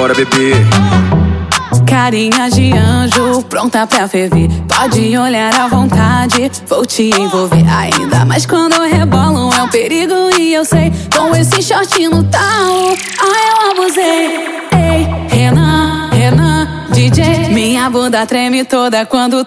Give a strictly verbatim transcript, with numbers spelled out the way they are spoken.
bora beber. Carinha de anjo, pronta pra ferver. Pode olhar à vontade, vou te envolver. Ainda mais quando eu rebolo, é um perigo e eu sei. Com esse short no tal, ah, eu abusei. Ei, Renan, Renan, D J. Minha bunda treme toda quando